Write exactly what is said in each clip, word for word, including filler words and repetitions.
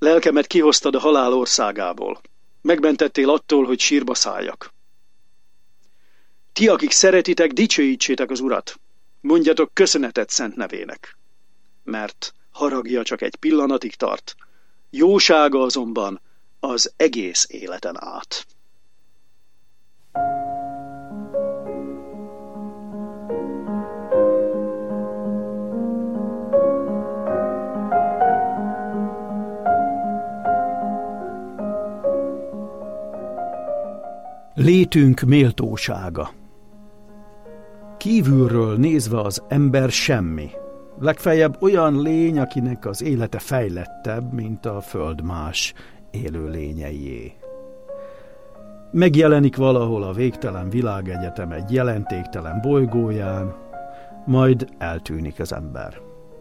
Lelkemet kihoztad a halál országából. Megmentettél attól, hogy sírba szálljak. Ti, akik szeretitek, dicsőítsétek az Urat. Mondjatok köszönetet szent nevének. Mert haragja csak egy pillanatig tart, jósága azonban az egész életen át. Létünk méltósága. Kívülről nézve az ember semmi. Legfeljebb olyan lény, akinek az élete fejlettebb, mint a föld más élő lényeié. Megjelenik valahol a végtelen világegyetem egy jelentéktelen bolygóján, majd eltűnik az ember.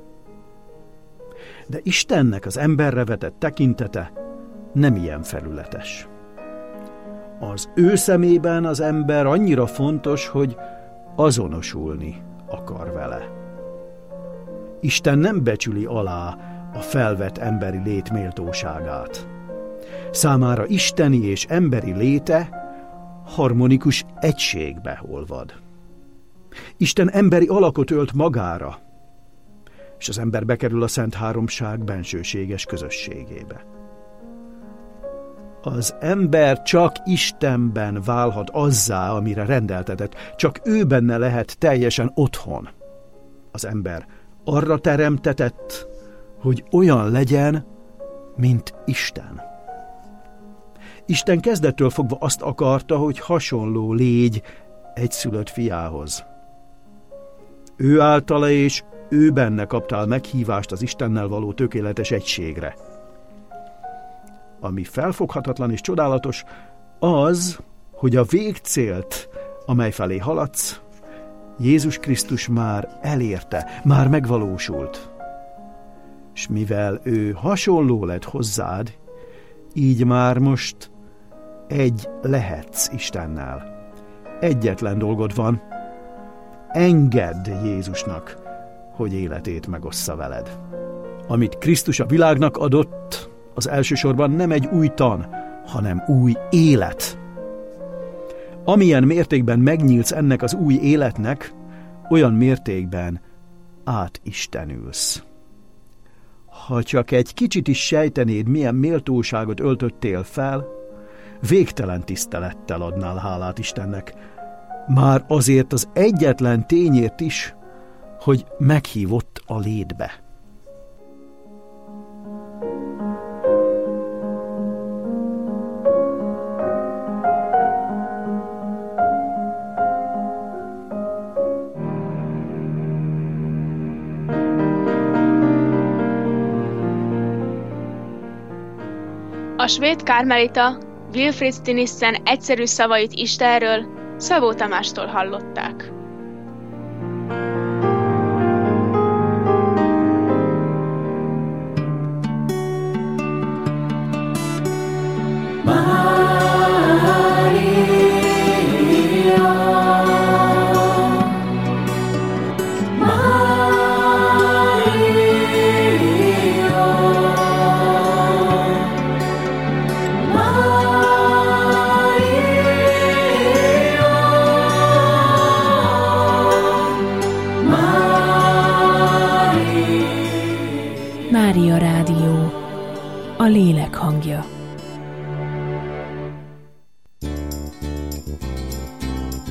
De Istennek az emberre vetett tekintete nem ilyen felületes. Az ő szemében az ember annyira fontos, hogy azonosulni akar vele. Isten nem becsüli alá a felvett emberi lét méltóságát. Számára isteni és emberi léte harmonikus egységbe olvad. Isten emberi alakot ölt magára, és az ember bekerül a Szent Háromság bensőséges közösségébe. Az ember csak Istenben válhat azzá, amire rendeltetett, csak ő benne lehet teljesen otthon. Az ember arra teremtetett, hogy olyan legyen, mint Isten. Isten kezdettől fogva azt akarta, hogy hasonló légy egyszülött fiához. Ő általa és ő benne kaptál meghívást az Istennel való tökéletes egységre. Ami felfoghatatlan és csodálatos, az, hogy a végcélt, amely felé haladsz, Jézus Krisztus már elérte, már megvalósult. És mivel ő hasonló lett hozzád, így már most egy lehetsz Istennel. Egyetlen dolgod van, engedd Jézusnak, hogy életét megossza veled. Amit Krisztus a világnak adott, az elsősorban nem egy új tan, hanem új élet. Amilyen mértékben megnyílsz ennek az új életnek, olyan mértékben átistenülsz. Ha csak egy kicsit is sejtenéd, milyen méltóságot öltöttél fel, végtelen tisztelettel adnál hálát Istennek, már azért az egyetlen tényért is, hogy meghívott a létbe. A svéd kármelita Wilfrid Stinissen egyszerű szavait Istenről Szabó Tamástól hallották. Mária Rádió, a lélek hangja.